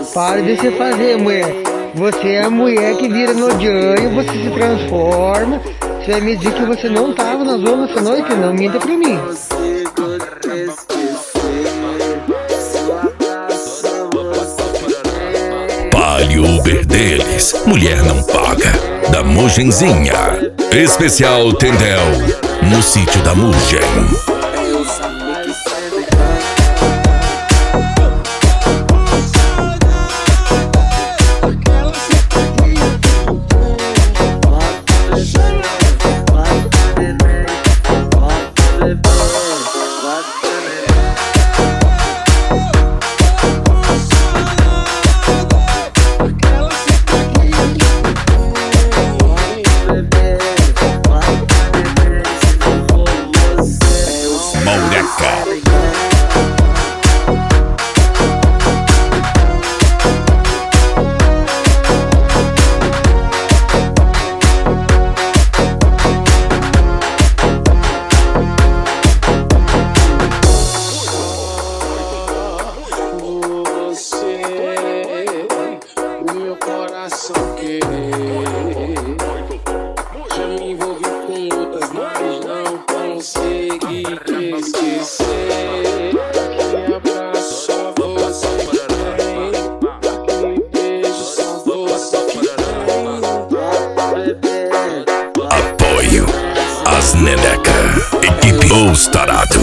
Para de se fazer, mulher. Você é a mulher que vira no Johnny, você se transforma. Você vai me dizer que você não tava na zona essa noite? Não minta pra mim. Pague o Uber deles, mulher não paga. Da Mugenzinha, especial Tendel, no sítio da Mugen. Já me envolvi com outras, mas não consegui esquecer. Aquele abraço só você tem, aquele beijo só você tem. Apoio As Neneca, equipe Os Tarado.